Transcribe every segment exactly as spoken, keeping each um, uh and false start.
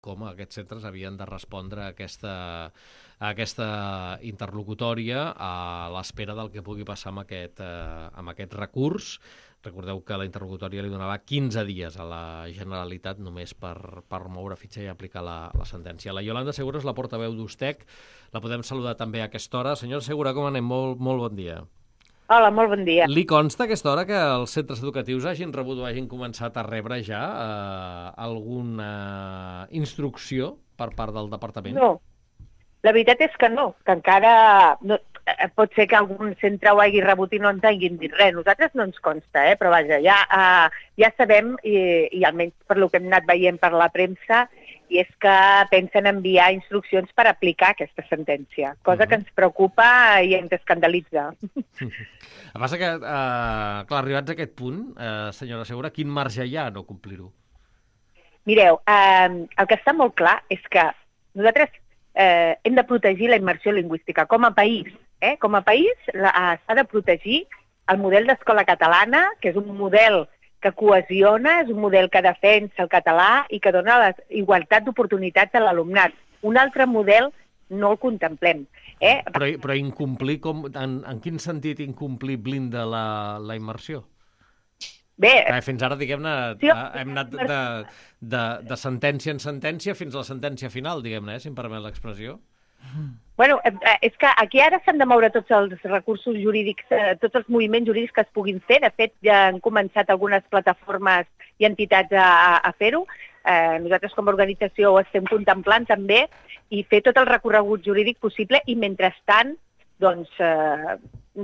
com aquests centres havien de respondre a aquesta, a aquesta interlocutòria a l'espera del que pugui passar amb aquest, eh, amb aquest recurs. Recordeu que la interlocutòria li donava quinze dies a la Generalitat només per, per moure fitxa i aplicar la, la sentència. La Iolanda Segura és la portaveu d'Ustec. La podem saludar també a aquesta hora. Senyora Segura, com anem? Molt, molt bon dia. Hola, molt bon dia. Li consta a aquesta hora que els centres educatius hagin rebut o hagin començat a rebre ja eh, alguna instrucció per part del departament? No, la veritat és que no, que encara no, pot ser que algun centre ho hagi rebut i no ens hagin dit res. Nosaltres no ens consta, eh? Però vaja, ja, uh, ja sabem, i, i almenys per lo que hem anat veient per la premsa, i és que pensen enviar instruccions per aplicar aquesta sentència, cosa uh-huh. que ens preocupa i ens escandalitza. El que passa que, eh, clar, arribats a aquest punt, eh, senyora Segura, quin marge hi ha a no complir-ho? Mireu, eh, el que està molt clar és que nosaltres eh, hem de protegir la immersió lingüística com a país. Eh? Com a país s'ha de protegir el model d'escola catalana, que és un model que cohesiona, és un model que defensa el català i que dona la igualtat d'oportunitats a l'alumnat. Un altre model no el contemplem. Eh? Però, però incomplir, com, en, en quin sentit incomplir blinda la, la immersió? Bé, eh, fins ara, diguem-ne, sí, hem anat de, de, de sentència en sentència fins a la sentència final, diguem-ne, eh, si em permet l'expressió. Bueno, és que aquí ara s'han de moure tots els recursos jurídics, eh, tots els moviments jurídics que es puguin fer. De fet, ja han començat algunes plataformes i entitats a, a fer-ho. Eh, nosaltres com a organització ho estem contemplant també i fer tot el recorregut jurídic possible i mentrestant doncs, eh,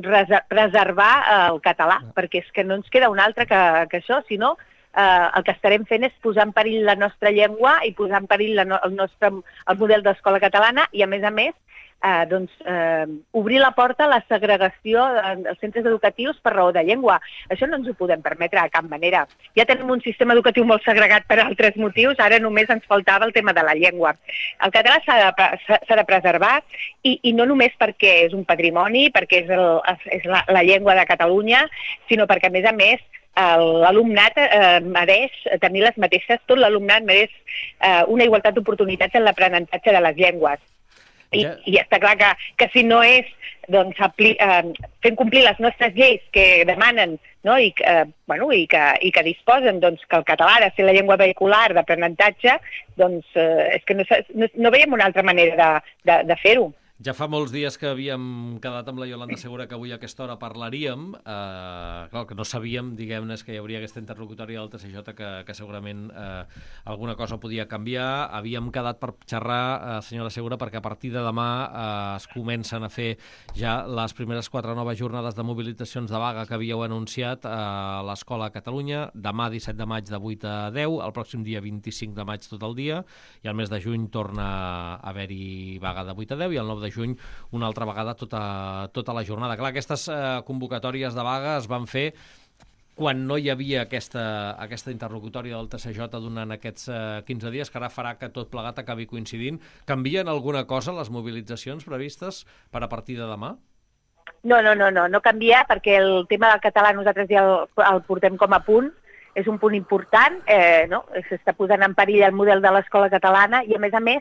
preservar el català, perquè és que no ens queda un altre que, que això, sinó eh, el que estarem fent és posar en perill la nostra llengua i posar en perill la no, el nostre el model d'escola catalana i, a més a més, eh, doncs, eh, obrir la porta a la segregació dels centres educatius per raó de llengua. Això no ens ho podem permetre de cap manera. Ja tenim un sistema educatiu molt segregat per altres motius, ara només ens faltava el tema de la llengua. El català s'ha de, s'ha de preservar i, i no només perquè és un patrimoni, perquè és, el, és la, la llengua de Catalunya, sinó perquè, a més a més, l'alumnat eh, mereix tenir les mateixes, tot l'alumnat mereix eh, una igualtat d'oportunitats en l'aprenentatge de les llengües. I, ja. i està clar que, que si no és doncs, apli, eh, fent complir les nostres lleis que demanen, no? I, eh, bueno, i, que, i que disposen doncs, que el català ha de ser la llengua vehicular d'aprenentatge, doncs eh, és que no, no, no veiem una altra manera de, de, de fer-ho. Ja fa molts dies que havíem quedat amb la Iolanda Segura que avui a aquesta hora parlaríem. Eh, clar, que no sabíem, diguem-ne, que hi hauria aquesta interlocutòria del T C J que, que segurament eh, alguna cosa podia canviar. Havíem quedat per xerrar, eh, senyora Segura, perquè a partir de demà eh, es comencen a fer ja les primeres quatre noves jornades de mobilitzacions de vaga que havíeu anunciat a l'Escola a Catalunya. Demà, disset de maig, de vuit a deu, el pròxim dia vint-i-cinc de maig tot el dia, i el mes de juny torna a haver-hi vaga de vuit a deu i el nou de juny una altra vegada tota, tota la jornada. Clar, aquestes eh, convocatòries de vaga es van fer quan no hi havia aquesta, aquesta interlocutòria del T C J durant aquests eh, quinze dies, que ara farà que tot plegat acabi coincidint. Canvien alguna cosa les mobilitzacions previstes per a partir de demà? No, no, no, no, no canvia, perquè el tema del català nosaltres ja el, el portem com a punt, és un punt important, eh, no? S'està posant en perill el model de l'escola catalana i, a més a més,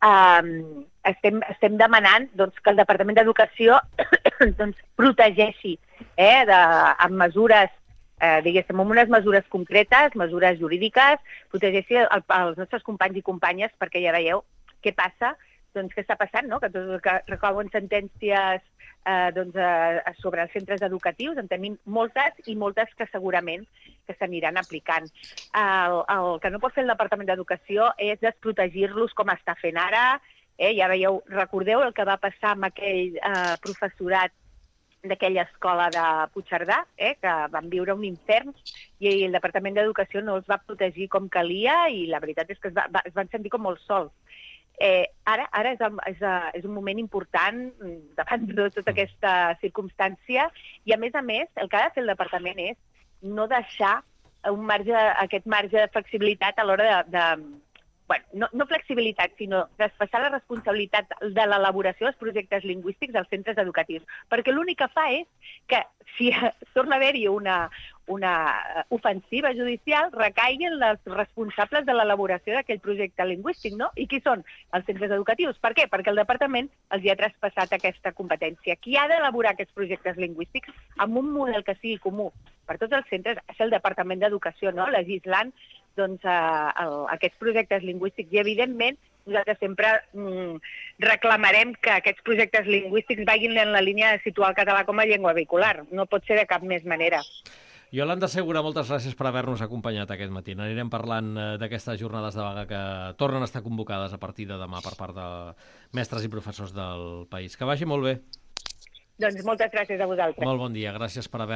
Uh, estem, estem demanant doncs, que el Departament d'Educació doncs, protegeixi eh, de, amb mesures, eh, diguéssim, amb unes mesures concretes, mesures jurídiques, protegeixi el, els nostres companys i companyes, perquè ja veieu què passa, doncs què està passant, no? Que, tot, que recauen sentències eh, doncs, eh, sobre els centres educatius, en tenim moltes i moltes que segurament que s'aniran aplicant. El, el que no pot fer el Departament d'Educació és desprotegir-los com està fent ara. Eh? Ja veieu, recordeu el que va passar amb aquell eh, professorat d'aquella escola de Puigcerdà, eh? Que van viure un infern i el Departament d'Educació no els va protegir com calia i la veritat és que es, va, va, es van sentir com molt sols. Eh, ara ara és, el, és, és un moment important davant de tota aquesta circumstància i, a més a més, el que ha de fer el departament és no deixar un marge, aquest marge de flexibilitat a l'hora de, de, bueno, no, no flexibilitat, sinó traspassar la responsabilitat de l'elaboració dels projectes lingüístics als centres educatius, perquè l'únic que fa és que si torna a haver-hi una, una ofensiva judicial, recaiguin els responsables de l'elaboració d'aquell projecte lingüístic, no? I qui són? Els centres educatius. Per què? Perquè el departament els hi ha traspassat aquesta competència. Qui ha d'elaborar aquests projectes lingüístics amb un model que sigui comú per tots els centres és el Departament d'Educació, no? Legislant doncs, eh, el, aquests projectes lingüístics. I, evidentment, nosaltres sempre mm, reclamarem que aquests projectes lingüístics vagin en la línia de situar el català com a llengua vehicular. No pot ser de cap més manera. Iolanda Segura, moltes gràcies per haver-nos acompanyat aquest matí. Anirem parlant d'aquestes jornades de vaga que tornen a estar convocades a partir de demà per part de mestres i professors del país. Que vagi molt bé. Doncs moltes gràcies a vosaltres. Molt bon dia, gràcies per haver